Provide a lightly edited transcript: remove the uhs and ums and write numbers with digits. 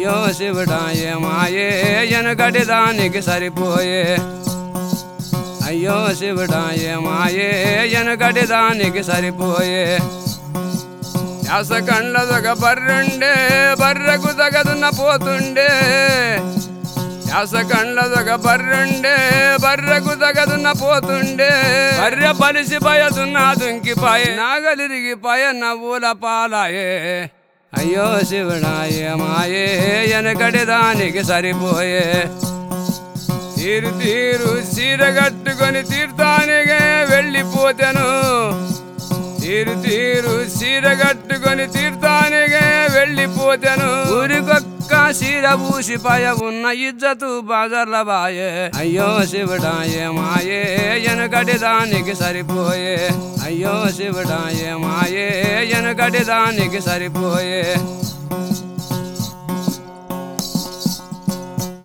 అయ్యో శివుడాయే మాయే ఎనకటి దానికి సరిపోయే అయ్యో శివుడాయే మాయే ఎనకటి దానికి సరిపోయే యాస కండ్లదొక బర్రుండే బర్రకు తగదున్న పోతుండే యాస కండ్లదొక బర్రుండే బర్రకు తగదున్న పోతుండే బర్రె బలిసి పయదున్న దుంకిపాయే నాగలిరిగిపాయ నవ్వుల పాలాయే అయ్యో శివుడాయే మాయే ఎనకటి దానికి సరిపోయే తీరు తీరు చీర కట్టుకొని తీర్థానికే వెళ్ళిపోతాను తీరు తీరు చీర కట్టుకొని తీర్థానికే వెళ్ళిపోతాను ఊరికొక్క చీర పూసిపాయ ఉన్న ఇజ్జతు బాజర్ల బాయే అయ్యో శివుడాయే మాయే ఎనకటి దానికి సరిపోయే అయ్యో శివుడాయే మాయే ఎనకటి దానికి సరిపోయే